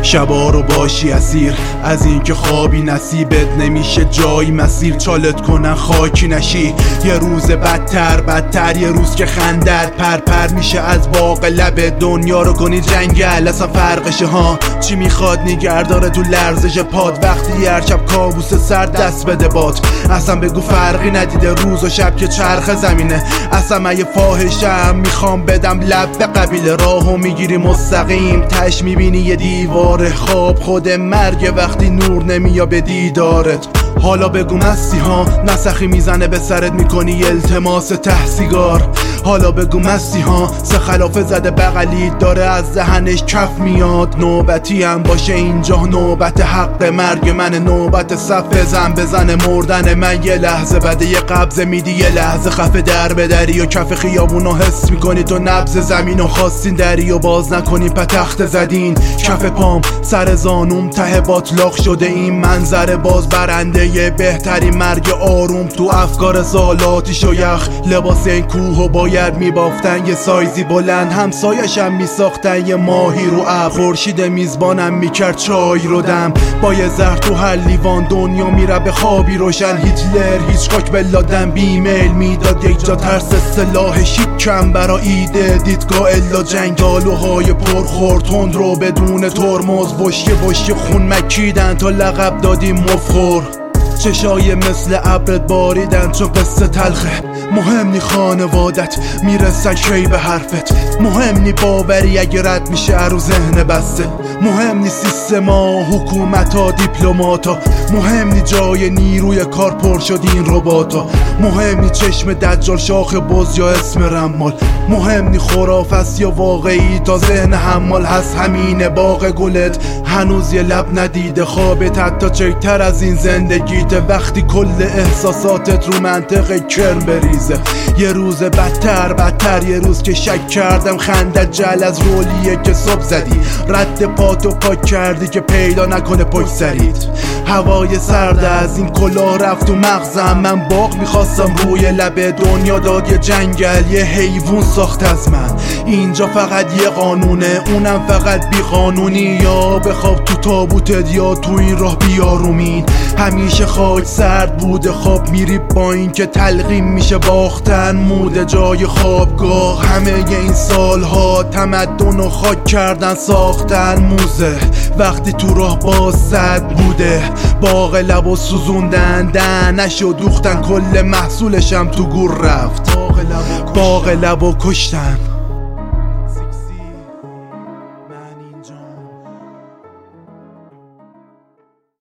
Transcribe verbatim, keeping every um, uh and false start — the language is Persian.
شبا رو باشی اسیر از این که خوابی نصیبت نمیشه جایی مسیر چالت کنن خاکی نشی یه روز بدتر بدتر یه روز که خندت پرپر میشه از باغ لب دنیا رو کنی جنگل اصلا فرقشه ها چی میخواد نگرداره تو لرزش پاد وقتی هر شب کابوس سر دست بده باد اصلا بگو فرقی ندیده روز و شب که چرخ زمینه اصلا من یه فاحشم میخوام بدم لب به قبیله راهو میگیری مستقیم تش میبینی یه دیواره خواب خود مرگ وقتی نور نمیاد به دیدارت حالا بگو مستی ها نسخی میزنه به سرت میکنی التماس ته سیگار حالا بگو مستی ها سه خلافه زده بغلی داره از دهنش کف میاد نوبتی هم باشه اینجا نوبت حق مرگ من نوبت صف زن بزنه مردن من یه لحظه بعد یه قبضه میدی یه لحظه خفه در بدری و کف خیابونو حس میکنی تو نبض زمین و خواستین دری و باز نکنی پتخت زدین کف پام سر زانوم ته باطلاق شده این منظره باز برنده یه بهتری مرگ آروم تو افکار سالاتیش و یخ لباس این کوه و باید میبافتن یه سایزی بلند همسایشم میساختن یه ماهی رو اب خورشید میزبانم میکرد چای رو دم با یه زهر تو هر لیوان دنیا میره به خوابی روشن هیتلر هیچ خاک بلادن بیمیل میداد یک جا ترس سلاح شیکم برا ایده دیدگاه الا جنگالوهای پرخور تند رو بدون ترمز بشکه بشکه خون مکیدن تا لقب دادیم مفخور چشای مثل ابرت باریدن چون قصه تلخه مهم نی خانوادت میرسن کی به حرفت مهم نی باوری اگه رد میشه رو ذهن بسته مهم نی سیستما حکومتا دیپلماتا مهم نی جای نیروی کار پر شد این رباتا مهم نی چشم دجال شاخ بز یا اسم رمال مهم نی خرافست یا واقعی تا ذهن حمال هست همینه باغ گلت هنوز یه لب ندیده خوابت حتی چکتر از این زندگیت وقتی کل احساساتت رو منطق کرم بریزه یه روز بدتر بدتر یه روز که شک کردم خندت جل از رولیه که صبح زدی رد پاتو پاک کردی که پیدا نکنه پشت سرید هوای سرد از این کلاه رفت تو مغزم من باغ میخواستم روی لب دنیا داد یه جنگل یه حیوان ساخت از من اینجا فقط یه قانونه اونم فقط بی قانونی یا بخواب تو تابوتت یا تو این راه بیارومین همیشه خاک سرد بوده خواب میری با این که تلقیم میشه باختن موده جای خوابگاه همه این سالها تمدن و خاک کردن ساختن موزه وقتی تو راه باز صد بوده باغ لب و سوزوندن دهنش و دوختن کل محصولشم تو گور رفت باغ لب و کشتن